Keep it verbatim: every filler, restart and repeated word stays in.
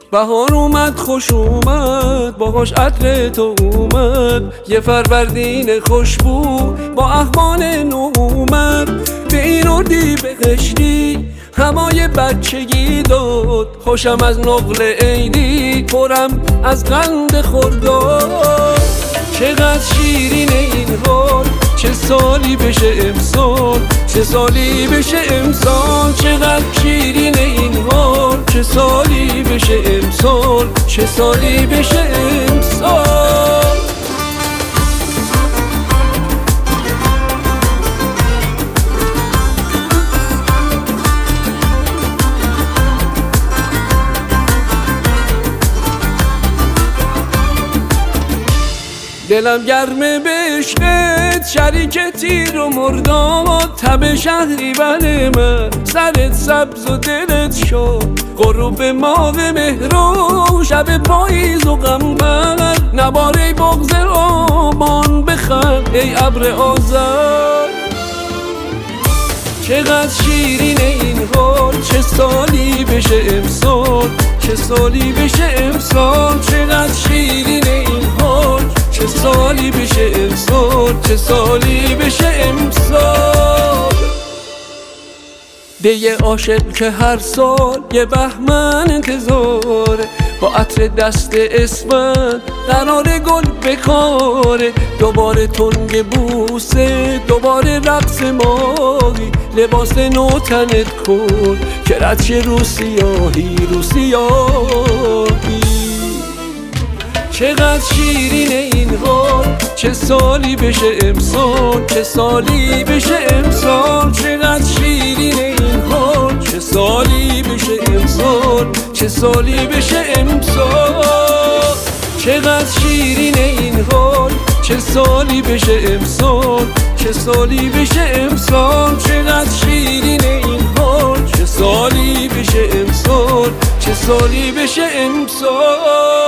بهار اومد خوش اومد باهاش عطر تو اومد، یه فروردین خوشبو با احوال نو اومد. به این اردی بهشتی هوای بچگی داد، خوشم از نقل عیدی پرم از قند خرداد. چقدر شیرین این حال، چه سالی بشه امسال، چه سالی بشه امسال. چقدر شیرین این حال، چه سالی بشه امسال، چه سالی بشه امسال. دلم گرمه به عشقت، شریک تیر و مرداد. تب شهری بله من، سرت سبز و دلت شد. غروب ماه مهرو، شب پاییز و غمبر. نباره بغض آبان بخند ای ابر آذر. چقدر شیرین این حال، چه سالی بشه امسال، چه سالی بشه امسال. چقدر شیرین این حال، چه سالی بشه امسال، چه سالی بشه امسال. دیگه عاشق که هر سال یه بهمن انتظاره، با عطر دست اسفند قرار گل بکاره. دوباره تنگ بوسه، دوباره رقص ماهی. لباس نو تنت کن که رد شه رو سیاهی، رو سیاهی. چقدر شیرین این حال، چه سالی بشه امسال، چه سالی بشه امسال. چقدر شیرین این حال، چه سالی بشه امسال، چه سالی بشه امسال. چقدر شیرین این حال، چه سالی بشه امسال، چه سالی بشه امسال. چقدر شیرین این حال، چه سالی بشه امسال، چه سالی بشه امسال.